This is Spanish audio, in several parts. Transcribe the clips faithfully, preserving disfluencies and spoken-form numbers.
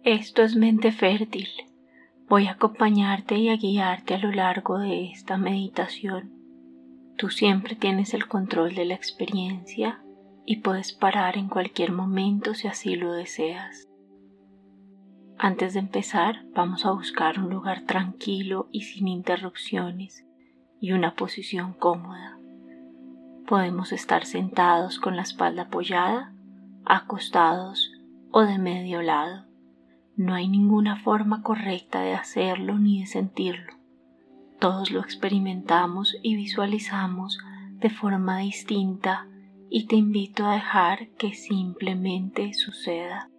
Esto es Mente Fértil. Voy a acompañarte y a guiarte a lo largo de esta meditación. Tú siempre tienes el control de la experiencia y puedes parar en cualquier momento si así lo deseas. Antes de empezar, vamos a buscar un lugar tranquilo y sin interrupciones y una posición cómoda. Podemos estar sentados con la espalda apoyada, acostados o de medio lado. No hay ninguna forma correcta de hacerlo ni de sentirlo. Todos lo experimentamos y visualizamos de forma distinta y te invito a dejar que simplemente suceda.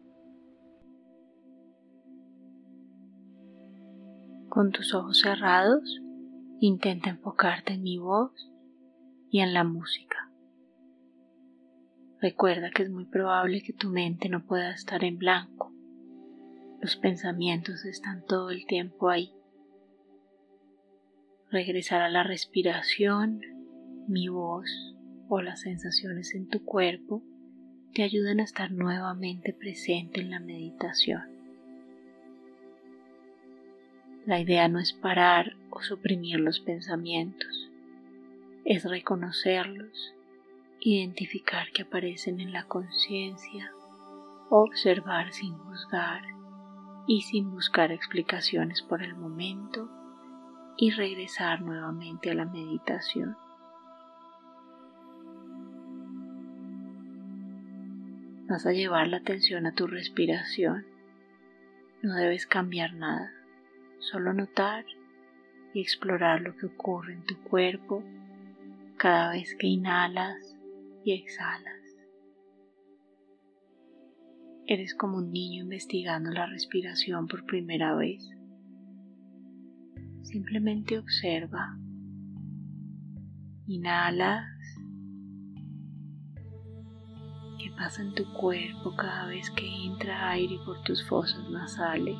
Con tus ojos cerrados, intenta enfocarte en mi voz y en la música. Recuerda que es muy probable que tu mente no pueda estar en blanco. Los pensamientos están todo el tiempo ahí. Regresar a la respiración, mi voz o las sensaciones en tu cuerpo te ayudan a estar nuevamente presente en la meditación. La idea no es parar o suprimir los pensamientos, es reconocerlos, identificar que aparecen en la conciencia, observar sin juzgar y sin buscar explicaciones por el momento y regresar nuevamente a la meditación. Vas a llevar la atención a tu respiración. No debes cambiar nada, solo notar y explorar lo que ocurre en tu cuerpo cada vez que inhalas y exhalas. Eres como un niño investigando la respiración por primera vez. Simplemente observa. Inhalas. ¿Qué pasa en tu cuerpo cada vez que entra aire por tus fosas nasales?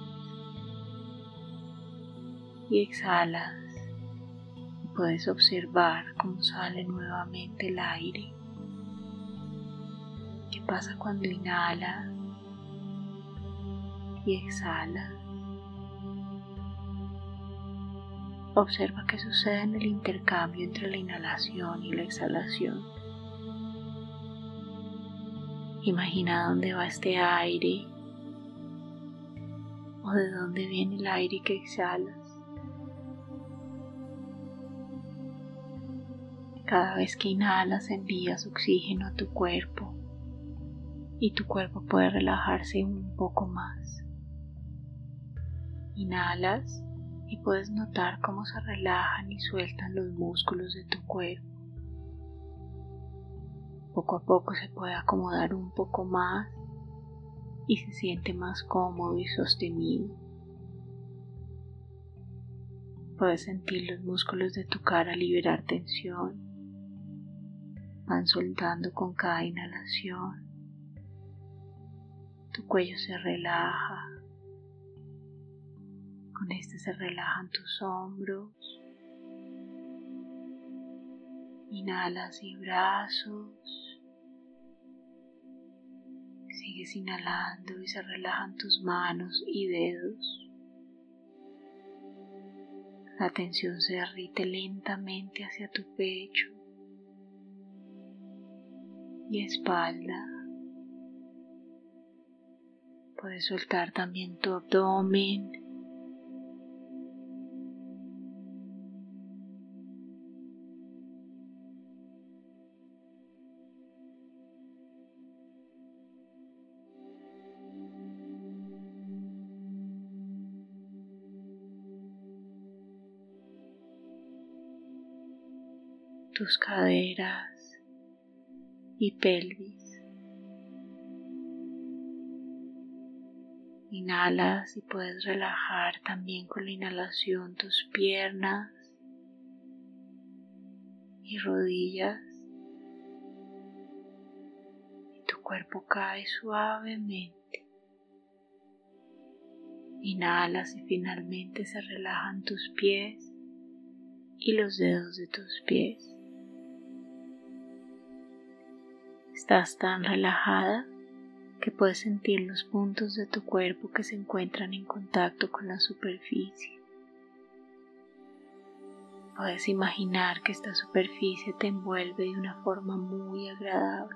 Y exhalas. Y puedes observar cómo sale nuevamente el aire. ¿Qué pasa cuando inhalas y exhalas? Observa qué sucede en el intercambio entre la inhalación y la exhalación. Imagina dónde va este aire o de dónde viene el aire que exhalas. Cada vez que inhalas envías oxígeno a tu cuerpo y tu cuerpo puede relajarse un poco más. Inhalas y puedes notar cómo se relajan y sueltan los músculos de tu cuerpo. Poco a poco se puede acomodar un poco más y se siente más cómodo y sostenido. Puedes sentir los músculos de tu cara liberar tensión. Van soltando con cada inhalación. Tu cuello se relaja. Con este se relajan tus hombros. Inhalas y brazos. Sigues inhalando y se relajan tus manos y dedos. La tensión se derrite lentamente hacia tu pecho y espalda. Puedes soltar también tu abdomen. Tus caderas y pelvis. Inhalas y puedes relajar también con la inhalación tus piernas y rodillas. Y tu cuerpo cae suavemente. Inhalas y finalmente se relajan tus pies y los dedos de tus pies. Estás tan relajada que puedes sentir los puntos de tu cuerpo que se encuentran en contacto con la superficie. Puedes imaginar que esta superficie te envuelve de una forma muy agradable.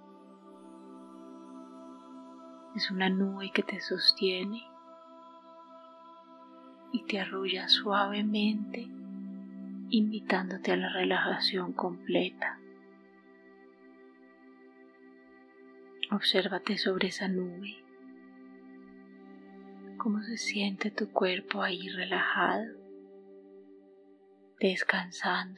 Es una nube que te sostiene y te arrulla suavemente, invitándote a la relajación completa. Obsérvate sobre esa nube, cómo se siente tu cuerpo ahí relajado, descansando.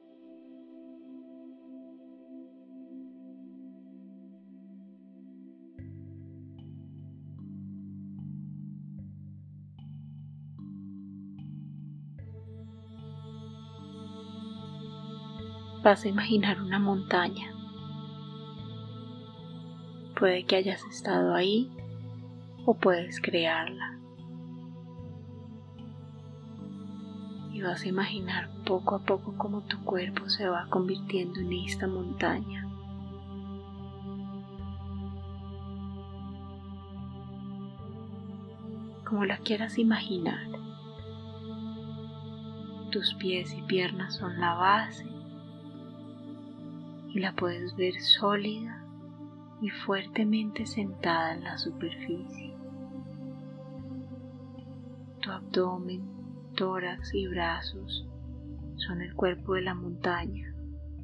Vas a imaginar una montaña. Puede que hayas estado ahí o puedes crearla. Y vas a imaginar poco a poco cómo tu cuerpo se va convirtiendo en esta montaña. Como la quieras imaginar. Tus pies y piernas son la base y la puedes ver sólida y fuertemente sentada en la superficie. Tu abdomen, tórax y brazos son el cuerpo de la montaña.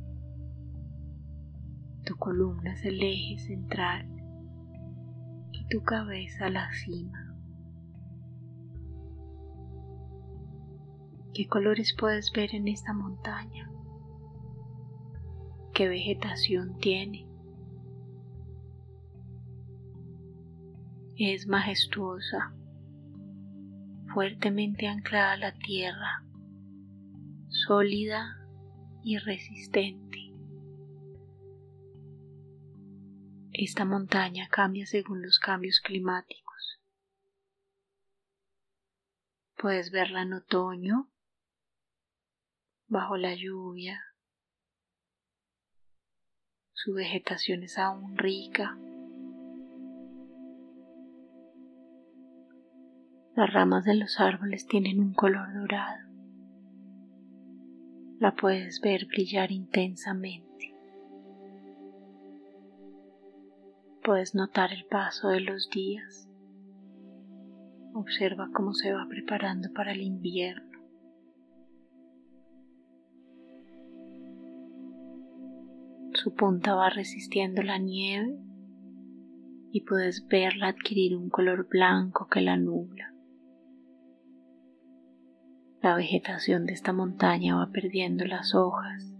Tu columna es el eje central y tu cabeza la cima. ¿Qué colores puedes ver en esta montaña? ¿Qué vegetación tiene? Es majestuosa, fuertemente anclada a la tierra, sólida y resistente. Esta montaña cambia según los cambios climáticos. Puedes verla en otoño, bajo la lluvia. Su vegetación es aún rica. Las ramas de los árboles tienen un color dorado. La puedes ver brillar intensamente. Puedes notar el paso de los días. Observa cómo se va preparando para el invierno. Su punta va resistiendo la nieve y puedes verla adquirir un color blanco que la nubla. La vegetación de esta montaña va perdiendo las hojas.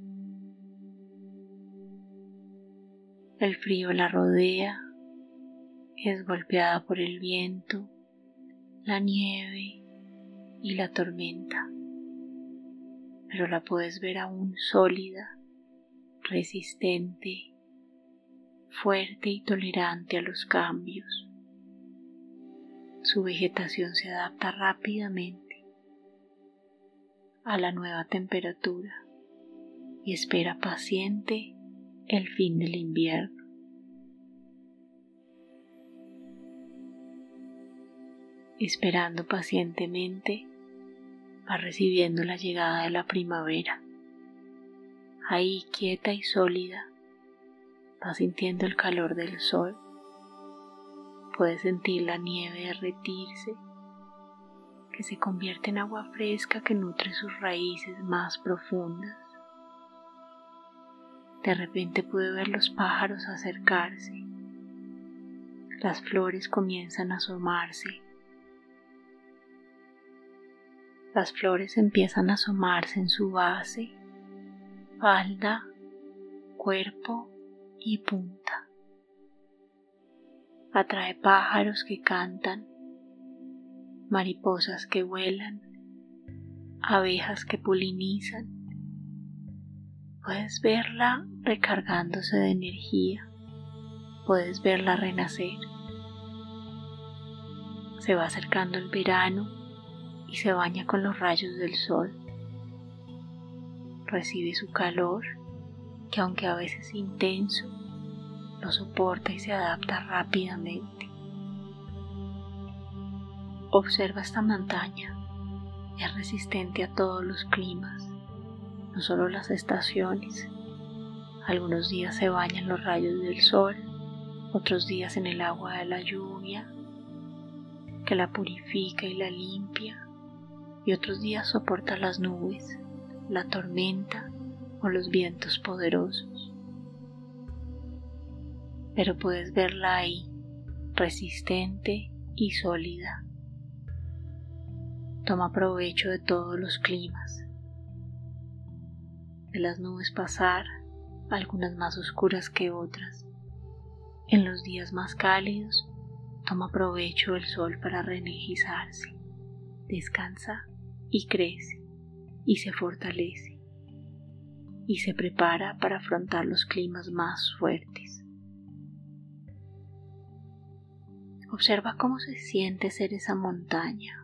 El frío la rodea, es golpeada por el viento, la nieve y la tormenta, pero la puedes ver aún sólida, resistente, fuerte y tolerante a los cambios. Su vegetación se adapta rápidamente a la nueva temperatura y espera paciente el fin del invierno. Esperando pacientemente, va recibiendo la llegada de la primavera. Ahí, quieta y sólida, va sintiendo el calor del sol. Puede sentir la nieve derretirse, que se convierte en agua fresca que nutre sus raíces más profundas. De repente puede ver los pájaros acercarse. Las flores comienzan a asomarse. Las flores empiezan a asomarse en su base, falda, cuerpo y punta. Atrae pájaros que cantan, mariposas que vuelan, abejas que polinizan. Puedes verla recargándose de energía, puedes verla renacer. Se va acercando el verano y se baña con los rayos del sol. Recibe su calor, que aunque a veces intenso, lo soporta y se adapta rápidamente. Observa esta montaña, es resistente a todos los climas, no solo las estaciones. Algunos días se baña en los rayos del sol, otros días en el agua de la lluvia, que la purifica y la limpia, y otros días soporta las nubes, la tormenta o los vientos poderosos. Pero puedes verla ahí, resistente y sólida. Toma provecho de todos los climas. De las nubes pasar, algunas más oscuras que otras. En los días más cálidos, toma provecho del sol para reenergizarse, descansa y crece, y se fortalece, y se prepara para afrontar los climas más fuertes. Observa cómo se siente ser esa montaña,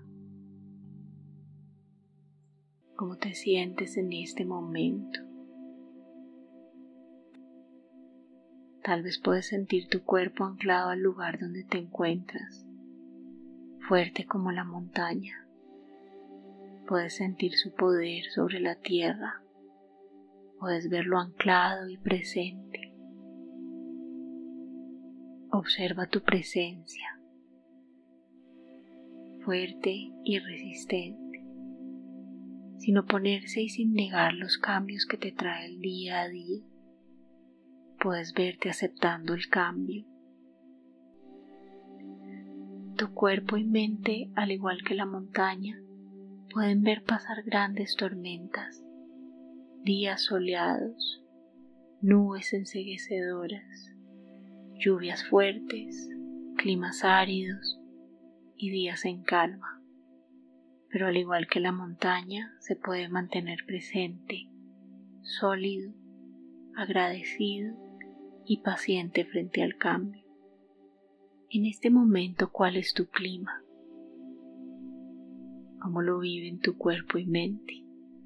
cómo te sientes en este momento. Tal vez puedes sentir tu cuerpo anclado al lugar donde te encuentras, fuerte como la montaña. Puedes sentir su poder sobre la tierra, puedes verlo anclado y presente. Observa tu presencia, fuerte y resistente, sin oponerse y sin negar los cambios que te trae el día a día. Puedes verte aceptando el cambio. Tu cuerpo y mente, al igual que la montaña, pueden ver pasar grandes tormentas, días soleados, nubes enceguecedoras, lluvias fuertes, climas áridos y días en calma. Pero al igual que la montaña, se puede mantener presente, sólido, agradecido y paciente frente al cambio. En este momento, ¿cuál es tu clima? ¿Cómo lo viven tu cuerpo y mente?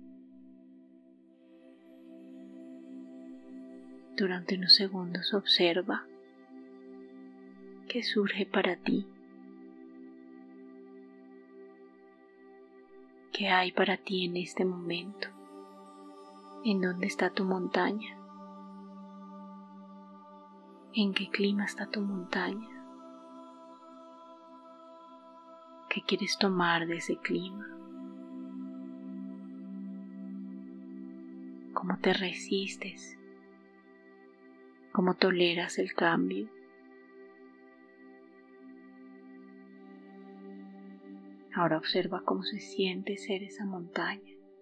Durante unos segundos observa qué surge para ti, qué hay para ti en este momento, en dónde está tu montaña. ¿En qué clima está tu montaña? ¿Qué quieres tomar de ese clima? ¿Cómo te resistes? ¿Cómo toleras el cambio? Ahora observa cómo se siente ser esa montaña.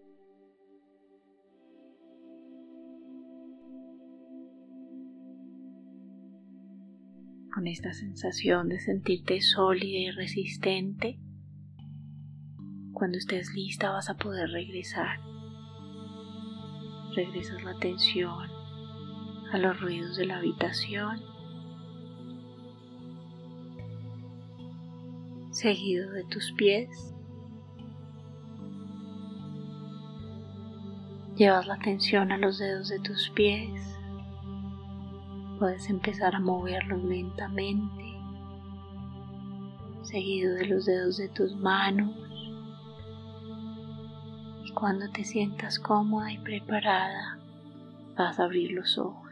Con esta sensación de sentirte sólida y resistente, cuando estés lista vas a poder regresar. Regresas la atención a los ruidos de la habitación, seguido de tus pies. Llevas la atención a los dedos de tus pies. Puedes empezar a moverlos lentamente, seguido de los dedos de tus manos. Y cuando te sientas cómoda y preparada, vas a abrir los ojos.